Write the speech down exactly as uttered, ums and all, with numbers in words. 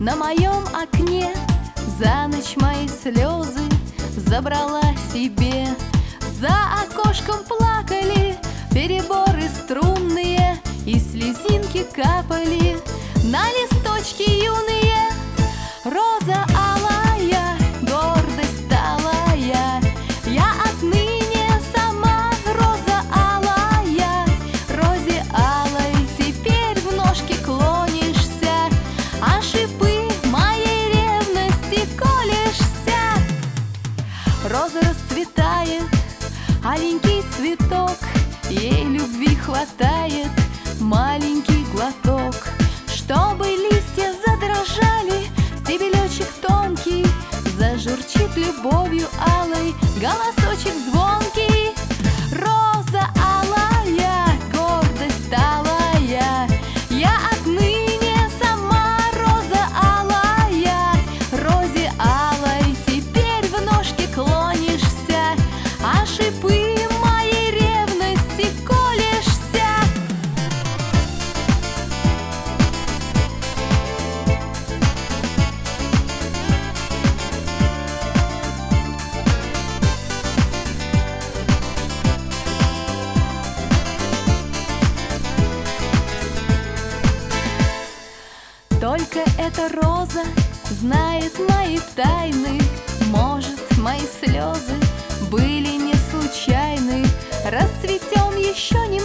на моем окне. За ночь мои слезы забрала себе. За окошком плакали переборы струнные, и слезинки капали на листочки юные. Роза алая, гордость талая, я отныне сама роза алая. Розе алой теперь в ножки клонишься, а шипы моей ревности колешься. Роза расцветает, аленький цветок, ей любви хватает маленький глоток. Чтобы листья задрожали, стебелечек тонкий зажурчит любовью алой голосочек звонкий. Роза алая, гордость талая, я отныне сама роза алая. Розе алой теперь в ножки клонишься, а шипы моей ревности колешься. Только эта роза знает мои тайны. Может, мои слезы были не случайны. Расцветем еще немного,